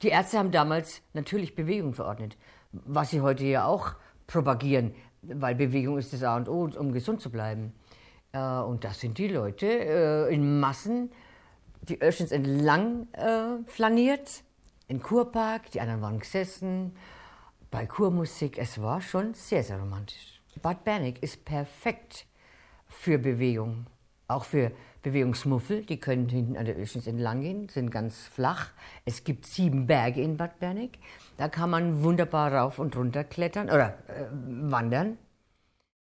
Die Ärzte haben damals natürlich Bewegung verordnet, was sie heute ja auch propagieren, weil Bewegung ist das A und O, um gesund zu bleiben. Und das sind die Leute in Massen, die Oeschens entlang flaniert, in Kurpark, die anderen waren gesessen, bei Kurmusik. Es war schon sehr, sehr romantisch. Bad Berneck ist perfekt für Bewegung, auch für Bewegungsmuffel. Die können hinten an der Oeschens entlang gehen, sind ganz flach. Es gibt 7 Berge in Bad Berneck. Da kann man wunderbar rauf und runter klettern oder wandern.